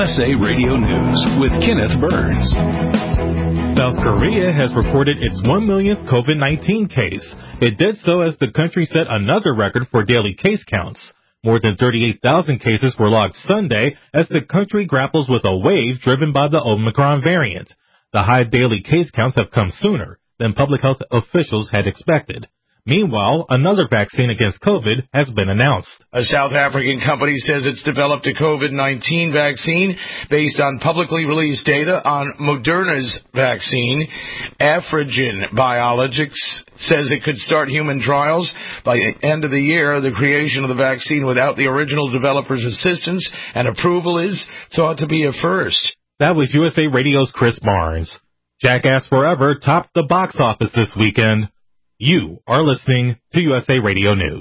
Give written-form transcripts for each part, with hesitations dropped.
USA Radio News with Kenneth Burns. South Korea has reported its 1 millionth COVID-19 case. It did so as the country set another record for daily case counts. More than 38,000 cases were logged Sunday as the country grapples with a wave driven by the Omicron variant. The high daily case counts have come sooner than public health officials had expected. Meanwhile, another vaccine against COVID has been announced. A South African company says it's developed a COVID-19 vaccine based on publicly released data on Moderna's vaccine. Afrigen Biologics says it could start human trials by the end of the year. The creation of the vaccine without the original developer's assistance and approval is thought to be a first. That was USA Radio's Chris Barnes. Jackass Forever topped the box office this weekend. You are listening to USA Radio News.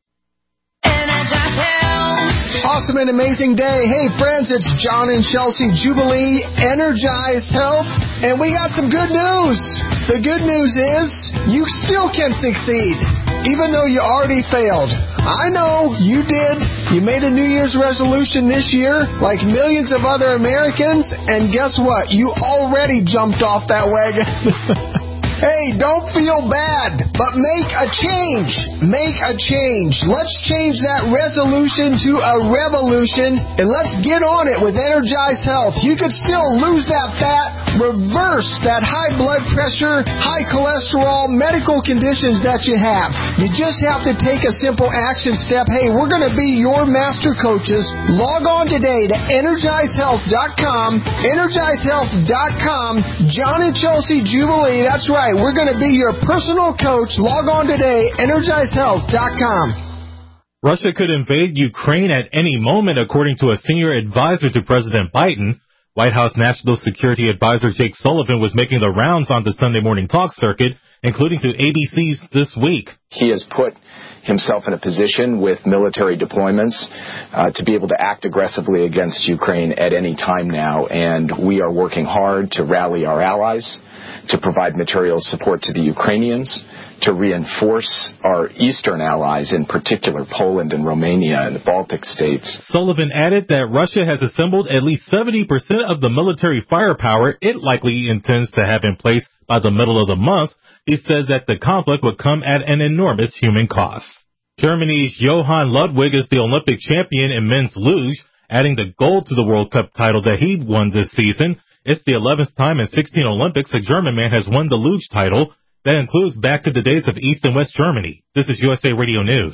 Awesome and amazing day. Hey, friends, it's John and Chelsea Jubilee, Energized Health, and we got some good news. The good news is you still can succeed, even though you already failed. I know you did. You made a New Year's resolution this year, like millions of other Americans, and guess what? You already jumped off that wagon. Hey, don't feel bad, but make a change. Make a change. Let's change that resolution to a revolution, and let's get on it with Energized Health. You could still lose that fat, reverse that high blood pressure, high cholesterol, medical conditions that you have. You just have to take a simple action step. Hey, we're going to be your master coaches. Log on today to EnergizedHealth.com, EnergizedHealth.com, John and Chelsea Jubilee. That's right. We're going to be your personal coach. Log on today, EnergizedHealth.com. Russia could invade Ukraine at any moment, according to a senior advisor to President Biden. White House National Security Advisor Jake Sullivan was making the rounds on the Sunday morning talk circuit, including to ABC's This Week. He has put himself in a position with military deployments to be able to act aggressively against Ukraine at any time now, and we are working hard to rally our allies, to provide material support to the Ukrainians, to reinforce our eastern allies, in particular Poland and Romania and the Baltic states. Sullivan added that Russia has assembled at least 70% of the military firepower it likely intends to have in place by the middle of the month. He says that the conflict would come at an enormous human cost. Germany's Johann Ludwig is the Olympic champion in men's luge, adding the gold to the World Cup title that he won this season. It's the 11th time in 16 Olympics a German man has won the luge title. That includes back to the days of East and West Germany. This is USA Radio News.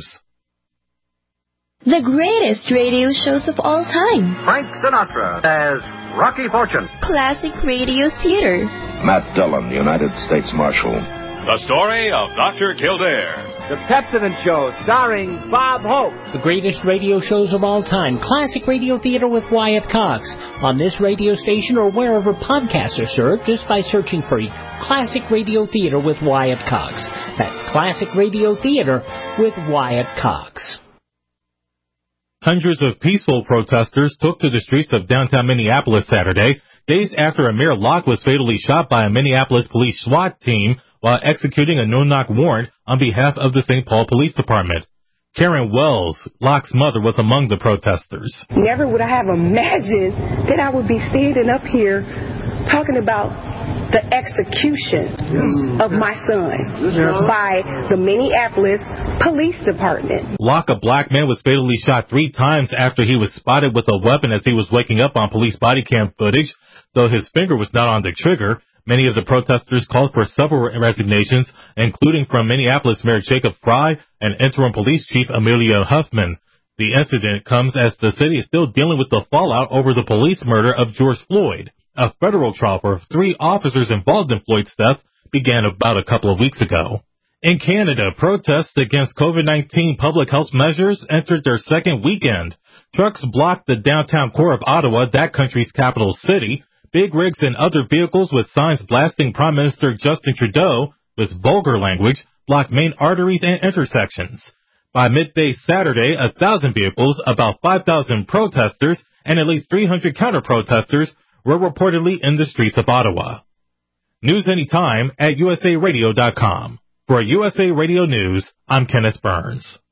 The greatest radio shows of all time. Frank Sinatra as Rocky Fortune. Classic radio theater. Matt Dillon, United States Marshal. The story of Dr. Kildare. The Pepsodent Show, starring Bob Hope. The greatest radio shows of all time. Classic Radio Theater with Wyatt Cox. On this radio station or wherever podcasts are served, just by searching for Classic Radio Theater with Wyatt Cox. That's Classic Radio Theater with Wyatt Cox. Hundreds of peaceful protesters took to the streets of downtown Minneapolis Saturday, days after Amir Locke was fatally shot by a Minneapolis police SWAT team while executing a no-knock warrant on behalf of the St. Paul Police Department. Karen Wells, Locke's mother, was among the protesters. Never would I have imagined that I would be standing up here talking about the execution of my son by the Minneapolis Police Department. Locke, a black man, was fatally shot 3 times after he was spotted with a weapon as he was waking up on police body cam footage, though his finger was not on the trigger. Many of the protesters called for several resignations, including from Minneapolis Mayor Jacob Frey and interim police chief Amelia Huffman. The incident comes as the city is still dealing with the fallout over the police murder of George Floyd. A federal trial for 3 officers involved in Floyd's death began about a couple of weeks ago. In Canada, protests against COVID-19 public health measures entered their second weekend. Trucks blocked the downtown core of Ottawa, that country's capital city. Big rigs and other vehicles with signs blasting Prime Minister Justin Trudeau with vulgar language blocked main arteries and intersections. By midday Saturday, 1,000 vehicles, about 5,000 protesters, and at least 300 counter-protesters were reportedly in the streets of Ottawa. News anytime at usaradio.com. For USA Radio News, I'm Kenneth Burns.